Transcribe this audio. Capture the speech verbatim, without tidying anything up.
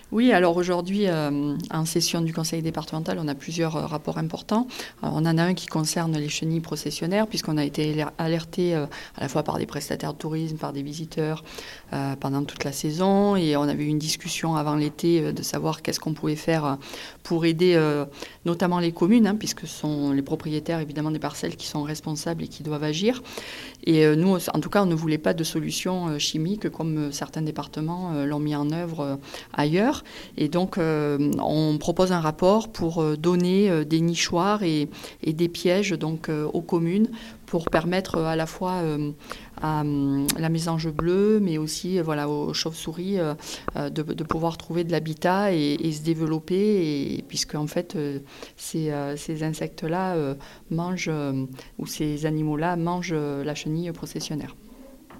Oui, alors aujourd'hui, euh, en session du conseil départemental, on a plusieurs euh, rapports importants. Alors, on en a un qui concerne les chenilles processionnaires, puisqu'on a été alerté euh, à la fois par des prestataires de tourisme, par des visiteurs euh, pendant toute la saison. Et on avait eu une discussion avant l'été euh, de savoir qu'est-ce qu'on pouvait faire euh, pour aider euh, notamment les communes, hein, puisque ce sont les propriétaires évidemment des parcelles qui sont responsables et qui doivent agir. Et euh, nous, en tout cas, on ne voulait pas de solution euh, chimique comme euh, certains départements euh, l'ont mis en œuvre euh, ailleurs. Et donc, euh, on propose un rapport pour euh, donner euh, des nichoirs et, et des pièges donc, euh, aux communes pour permettre euh, à la fois euh, à euh, la mésange bleue, mais aussi euh, voilà, aux chauves-souris euh, euh, de, de pouvoir trouver de l'habitat et, et se développer, et, puisque en fait, euh, ces, euh, ces insectes-là euh, mangent, euh, ou ces animaux-là mangent euh, la chenille processionnaire.